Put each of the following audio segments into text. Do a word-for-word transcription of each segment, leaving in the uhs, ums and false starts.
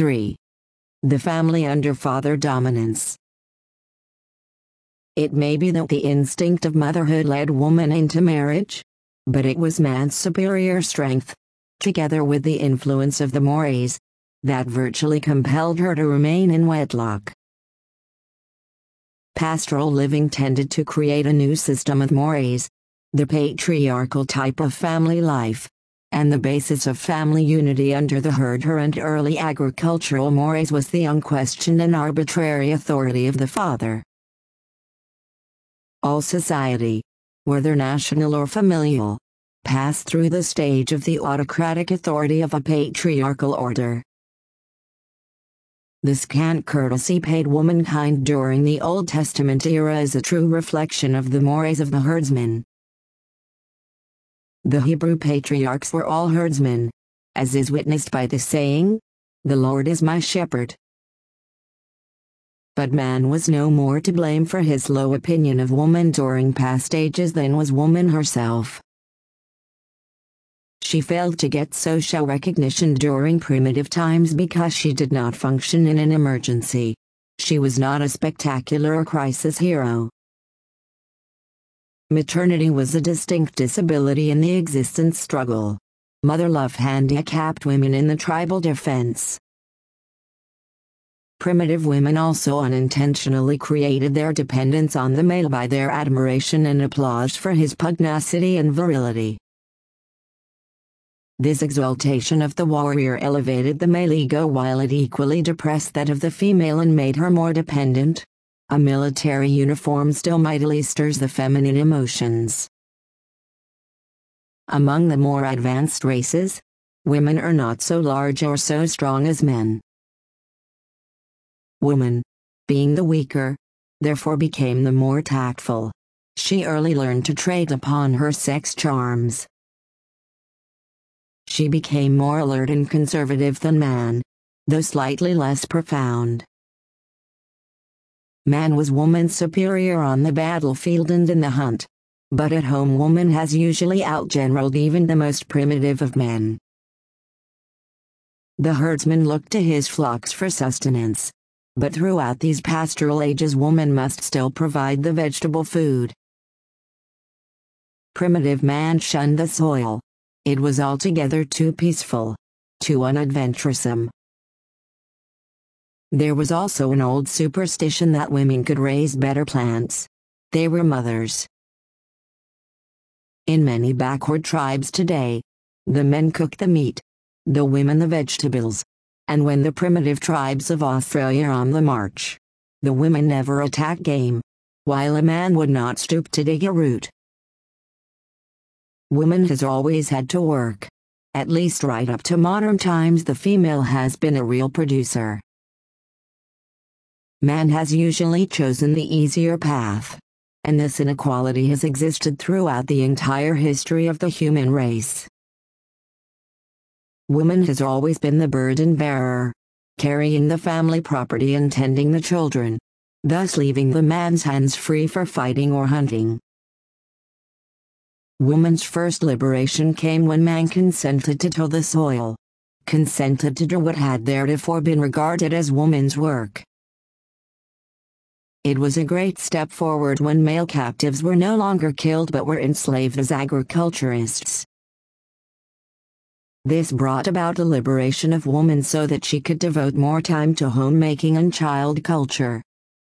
three. The family under father dominance. It may be that the instinct of motherhood led woman into marriage, but it was man's superior strength, together with the influence of the mores, that virtually compelled her to remain in wedlock. Pastoral living tended to create a new system of mores, the patriarchal type of family life, and the basis of family unity under the herder, and early agricultural mores was the unquestioned and arbitrary authority of the father. All society, whether national or familial, passed through the stage of the autocratic authority of a patriarchal order. The scant courtesy paid womankind during the Old Testament era is a true reflection of the mores of the herdsman. The Hebrew patriarchs were all herdsmen, as is witnessed by the saying, "The Lord is my shepherd." But man was no more to blame for his low opinion of woman during past ages than was woman herself. She failed to get social recognition during primitive times because she did not function in an emergency. She was not a spectacular or crisis hero. Maternity was a distinct disability in the existence struggle. Mother love handicapped women in the tribal defense. Primitive women also unintentionally created their dependence on the male by their admiration and applause for his pugnacity and virility. This exaltation of the warrior elevated the male ego while it equally depressed that of the female and made her more dependent. A military uniform still mightily stirs the feminine emotions. Among the more advanced races, women are not so large or so strong as men. Woman, being the weaker, therefore became the more tactful. She early learned to trade upon her sex charms. She became more alert and conservative than man, though slightly less profound. Man was woman's superior on the battlefield and in the hunt, but at home woman has usually outgeneraled even the most primitive of men. The herdsman looked to his flocks for sustenance, but throughout these pastoral ages woman must still provide the vegetable food. Primitive man shunned the soil. It was altogether too peaceful, too unadventuresome. There was also an old superstition that women could raise better plants. They were mothers. In many backward tribes today, the men cook the meat, the women the vegetables. And when the primitive tribes of Australia are on the march, the women never attack game, while a man would not stoop to dig a root. Woman has always had to work. At least right up to modern times the female has been a real producer. Man has usually chosen the easier path, and this inequality has existed throughout the entire history of the human race. Woman has always been the burden bearer, carrying the family property and tending the children, thus leaving the man's hands free for fighting or hunting. Woman's first liberation came when man consented to till the soil, consented to do what had theretofore been regarded as woman's work. It was a great step forward when male captives were no longer killed but were enslaved as agriculturists. This brought about a liberation of woman so that she could devote more time to homemaking and child culture.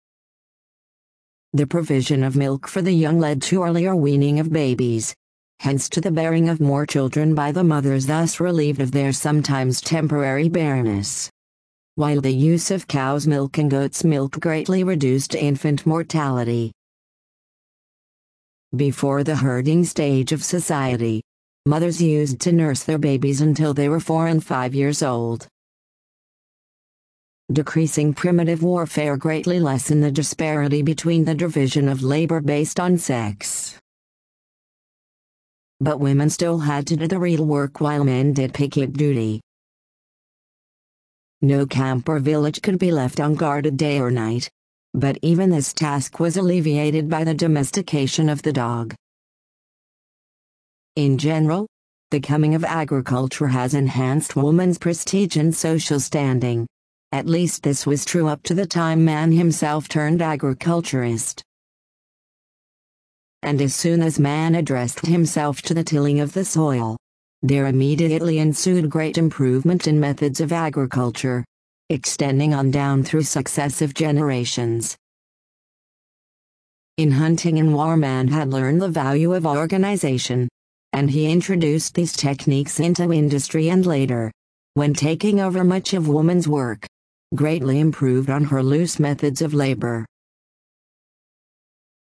The provision of milk for the young led to earlier weaning of babies, hence to the bearing of more children by the mothers, thus relieved of their sometimes temporary barrenness. While the use of cow's milk and goat's milk greatly reduced infant mortality. Before the herding stage of society, mothers used to nurse their babies until they were four and five years old. Decreasing primitive warfare greatly lessened the disparity between the division of labor based on sex. But women still had to do the real work while men did picket duty. No camp or village could be left unguarded day or night, but even this task was alleviated by the domestication of the dog. In general, the coming of agriculture has enhanced woman's prestige and social standing, At least this was true up to the time man himself turned agriculturist. And as soon as man addressed himself to the tilling of the soil, there immediately ensued great improvement in methods of agriculture, extending on down through successive generations. In hunting and war man had learned the value of organization, and he introduced these techniques into industry and later, when taking over much of woman's work, greatly improved on her loose methods of labor.